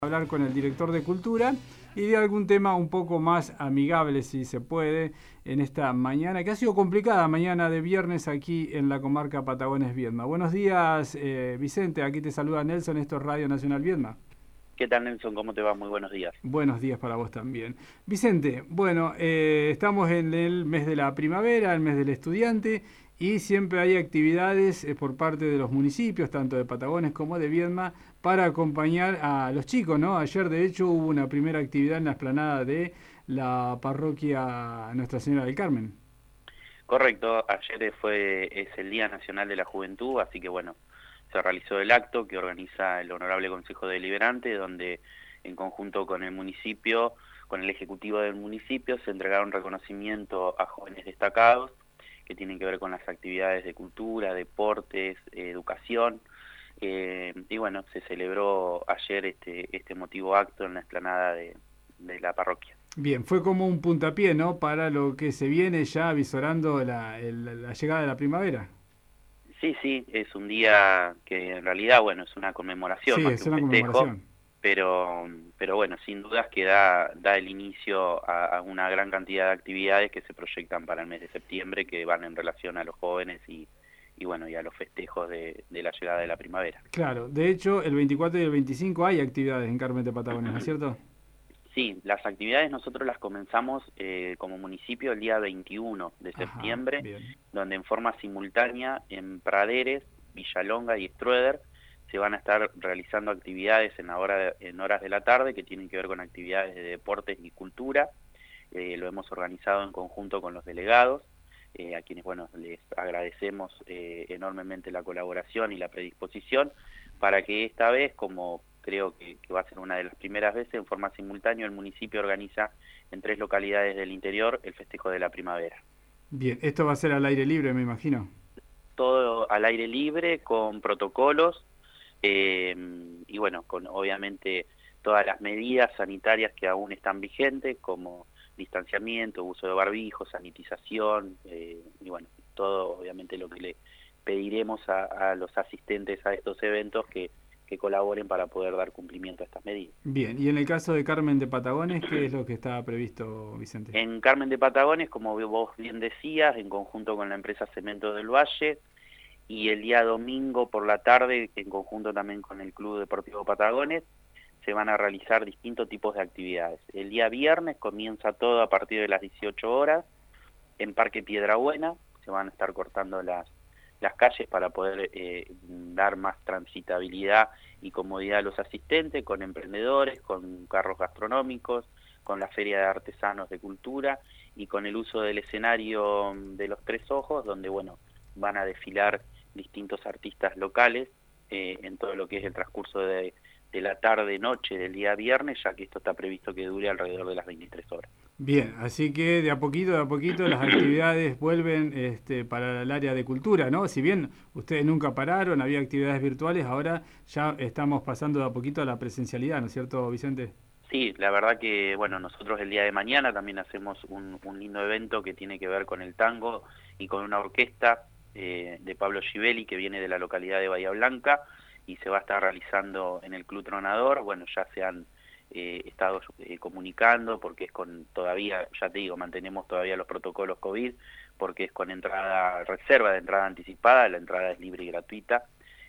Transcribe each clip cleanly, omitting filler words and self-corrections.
Hablar con el director de Cultura y de algún tema un poco más amigable, si se puede, en esta mañana, que ha sido complicada, mañana de viernes aquí en la comarca Patagones Viedma. Buenos días, Vicente, aquí te saluda Nelson, esto es Radio Nacional Viedma. ¿Qué tal, Nelson? ¿Cómo te va? Muy buenos días. Buenos días para vos también. Vicente, bueno, estamos en el mes de la primavera, el mes del estudiante, y siempre hay actividades por parte de los municipios, tanto de Patagones como de Viedma, para acompañar a los chicos, ¿no? Ayer, de hecho, hubo una primera actividad en la explanada de la parroquia Nuestra Señora del Carmen. Correcto, ayer es el Día Nacional de la Juventud, así que bueno, se realizó el acto que organiza el Honorable Consejo Deliberante, donde en conjunto con el municipio, con el Ejecutivo del municipio, se entregaron reconocimiento a jóvenes destacados que tienen que ver con las actividades de cultura, deportes, educación, y bueno, se celebró ayer este emotivo acto en la explanada de la parroquia. Bien, fue como un puntapié, ¿no? Para lo que se viene ya avisorando la llegada de la primavera. Sí, es un día que en realidad, bueno, es una conmemoración Sí, más que es un una festejo, conmemoración. pero bueno, sin dudas que da el inicio a una gran cantidad de actividades que se proyectan para el mes de septiembre, que van en relación a los jóvenes y bueno, y a los festejos de la llegada de la primavera. Claro, de hecho, el 24 y el 25 hay actividades en Carmen de Patagones, ¿no es cierto? Sí, las actividades nosotros las comenzamos como municipio el día 21 de Ajá, septiembre, bien. donde en forma simultánea en Praderes, Villalonga y Strueder se van a estar realizando actividades en horas de la tarde que tienen que ver con actividades de deportes y cultura. Lo hemos organizado en conjunto con los delegados, a quienes bueno les agradecemos enormemente la colaboración y la predisposición para que esta vez, como creo que va a ser una de las primeras veces, en forma simultánea el municipio organiza en 3 localidades del interior el festejo de la primavera. Bien, esto va a ser al aire libre, me imagino. Todo al aire libre, con protocolos, y bueno, con obviamente todas las medidas sanitarias que aún están vigentes, como distanciamiento, uso de barbijo, sanitización, y bueno, todo obviamente lo que le pediremos a los asistentes a estos eventos que colaboren para poder dar cumplimiento a estas medidas. Bien, y en el caso de Carmen de Patagones, ¿qué es lo que está previsto, Vicente? En Carmen de Patagones, como vos bien decías, en conjunto con la empresa Cemento del Valle, y el día domingo por la tarde, en conjunto también con el Club Deportivo Patagones, se van a realizar distintos tipos de actividades. El día viernes comienza todo a partir de las 18 horas en Parque Piedrabuena, se van a estar cortando las calles para poder dar más transitabilidad y comodidad a los asistentes, con emprendedores, con carros gastronómicos, con la Feria de Artesanos de Cultura y con el uso del escenario de los Tres Ojos, donde bueno, van a desfilar distintos artistas locales en todo lo que es el transcurso de la tarde-noche del día viernes, ya que esto está previsto que dure alrededor de las 23 horas. Bien, así que de a poquito las actividades vuelven para el área de cultura, ¿no? Si bien ustedes nunca pararon, había actividades virtuales, ahora ya estamos pasando de a poquito a la presencialidad, ¿no es cierto, Vicente? Sí, la verdad que, bueno, nosotros el día de mañana también hacemos un lindo evento que tiene que ver con el tango y con una orquesta de Pablo Givelli, que viene de la localidad de Bahía Blanca, y se va a estar realizando en el Club Tronador. Bueno, ya se han estado comunicando, porque es con todavía, ya te digo, mantenemos todavía los protocolos COVID, porque es con reserva de entrada anticipada, la entrada es libre y gratuita.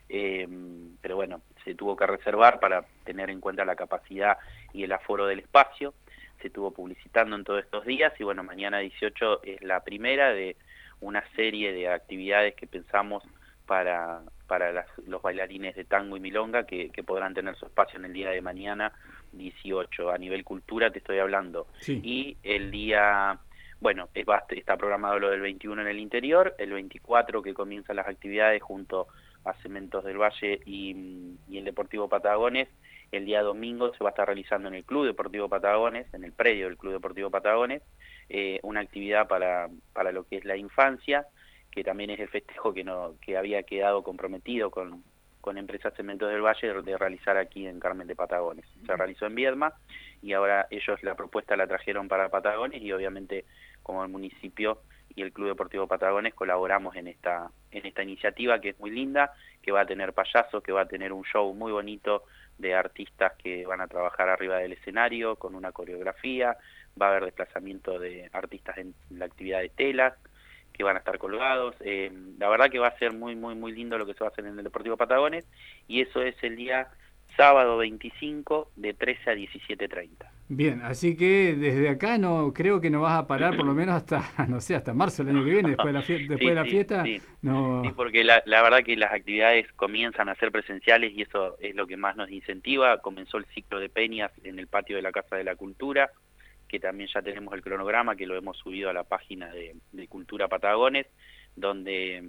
Pero bueno, se tuvo que reservar para tener en cuenta la capacidad y el aforo del espacio. Se estuvo publicitando en todos estos días y bueno, mañana 18 es la primera de una serie de actividades que pensamos para los bailarines de tango y milonga que podrán tener su espacio en el día de mañana 18. A nivel cultura te estoy hablando. Sí. Y el día... Bueno, está programado lo del 21 en el interior, el 24 que comienzan las actividades junto a Cementos del Valle y el Deportivo Patagones. El día domingo se va a estar realizando en el Club Deportivo Patagones, en el predio del Club Deportivo Patagones, una actividad para lo que es la infancia, que también es el festejo que había quedado comprometido con Empresas Cementos del Valle de realizar aquí en Carmen de Patagones. Se realizó en Viedma y ahora ellos la propuesta la trajeron para Patagones y obviamente como el municipio y el Club Deportivo Patagones colaboramos en esta iniciativa que es muy linda, que va a tener payasos, que va a tener un show muy bonito de artistas que van a trabajar arriba del escenario con una coreografía, va a haber desplazamiento de artistas en la actividad de telas, que van a estar colgados. La verdad que va a ser muy, muy, muy lindo lo que se va a hacer en el Deportivo Patagones, y eso es el día sábado 25 de 13 a 17:30. Bien, así que desde acá no creo que no vas a parar por lo menos hasta, no sé, hasta marzo del año que viene, después de después Sí, de la sí, fiesta. sí. No. Sí, porque la verdad que las actividades comienzan a ser presenciales y eso es lo que más nos incentiva. Comenzó el ciclo de peñas en el patio de la Casa de la Cultura, que también ya tenemos el cronograma, que lo hemos subido a la página de Cultura Patagones, donde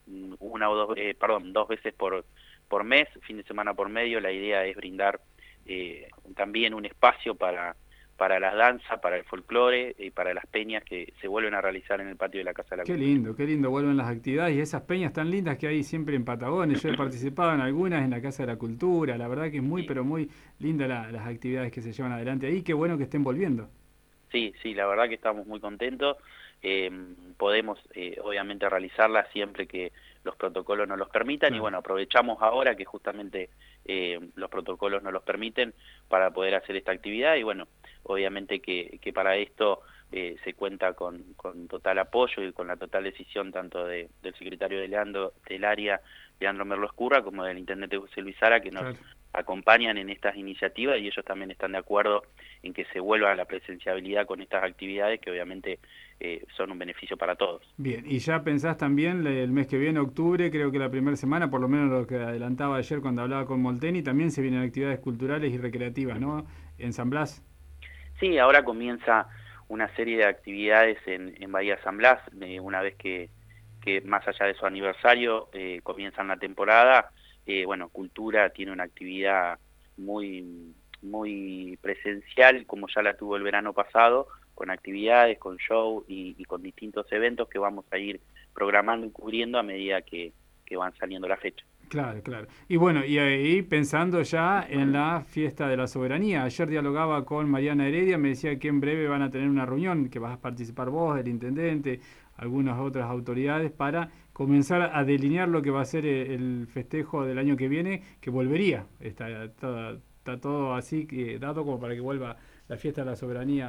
dos veces por mes, fin de semana por medio, la idea es brindar también un espacio para las danzas, para el folclore y para las peñas que se vuelven a realizar en el patio de la Casa de la Cultura. Qué lindo, vuelven las actividades y esas peñas tan lindas que hay siempre en Patagones. Yo he participado en algunas en la Casa de la Cultura, la verdad que es muy, Sí. pero muy linda las actividades que se llevan adelante ahí. Qué bueno que estén volviendo. Sí, sí, la verdad que estamos muy contentos. Podemos, obviamente, realizarla siempre que los protocolos nos los permitan. Claro. Y bueno, aprovechamos ahora que justamente los protocolos nos los permiten para poder hacer esta actividad. Y bueno, obviamente que para esto se cuenta con total apoyo y con la total decisión tanto del secretario del área, Leandro Merlo Escurra, como del intendente José Luis Sara, que nos Claro. acompañan en estas iniciativas, y ellos también están de acuerdo en que se vuelva a la presenciabilidad con estas actividades que obviamente son un beneficio para todos. Bien, y ya pensás también el mes que viene, octubre, creo que la primera semana, por lo menos lo que adelantaba ayer cuando hablaba con Molteni, también se vienen actividades culturales y recreativas, ¿no? En San Blas. Sí, ahora comienza una serie de actividades en Bahía San Blas, una vez que más allá de su aniversario comienzan la temporada. Bueno, Cultura tiene una actividad muy, muy presencial, como ya la tuvo el verano pasado, con actividades, con show y con distintos eventos que vamos a ir programando y cubriendo a medida que van saliendo la fecha. Claro, claro. Y bueno, y ahí pensando ya en la fiesta de la soberanía. Ayer dialogaba con Mariana Heredia, me decía que en breve van a tener una reunión, que vas a participar vos, el intendente, algunas otras autoridades, para comenzar a delinear lo que va a ser el festejo del año que viene, que volvería. Está todo así que dado como para que vuelva la fiesta de la soberanía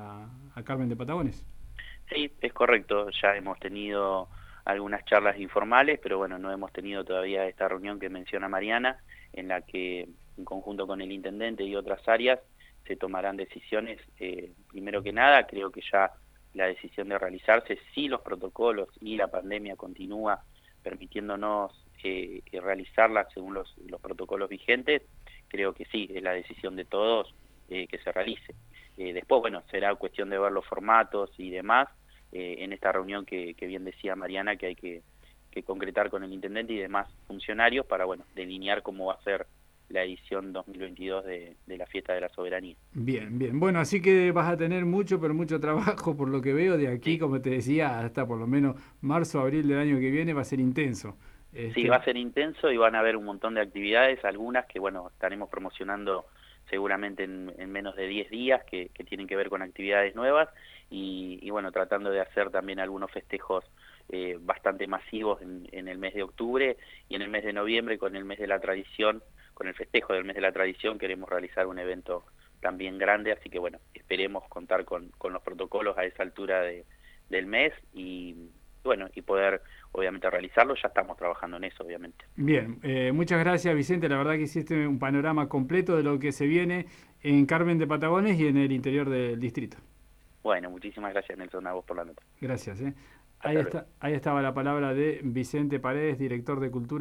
a Carmen de Patagones. Sí, es correcto, ya hemos tenido algunas charlas informales, pero bueno, no hemos tenido todavía esta reunión que menciona Mariana, en la que en conjunto con el intendente y otras áreas se tomarán decisiones. Primero que nada, creo que ya la decisión de realizarse, si los protocolos y la pandemia continúa permitiéndonos realizarla según los protocolos vigentes, creo que sí, es la decisión de todos que se realice. Después, bueno, será cuestión de ver los formatos y demás, en esta reunión que bien decía Mariana, que hay que concretar con el intendente y demás funcionarios para, bueno, delinear cómo va a ser la edición 2022 de la Fiesta de la Soberanía. Bien, bien. Bueno, así que vas a tener mucho, pero mucho trabajo por lo que veo de aquí, Sí. como te decía, hasta por lo menos marzo, abril del año que viene va a ser intenso. Sí, va a ser intenso y van a haber un montón de actividades, algunas que, bueno, estaremos promocionando seguramente en menos de 10 días, que tienen que ver con actividades nuevas y bueno, tratando de hacer también algunos festejos bastante masivos en el mes de octubre, y en el mes de noviembre, con el mes de la tradición, con el festejo del mes de la tradición, queremos realizar un evento también grande, así que bueno, esperemos contar con los protocolos a esa altura del mes y bueno, y poder obviamente realizarlo. Ya estamos trabajando en eso, obviamente. Bien, muchas gracias Vicente, la verdad que hiciste un panorama completo de lo que se viene en Carmen de Patagones y en el interior del distrito. Bueno, muchísimas gracias, Nelson, a vos por la nota. Gracias. Hasta luego. Ahí estaba la palabra de Vicente Paredes, director de Cultura.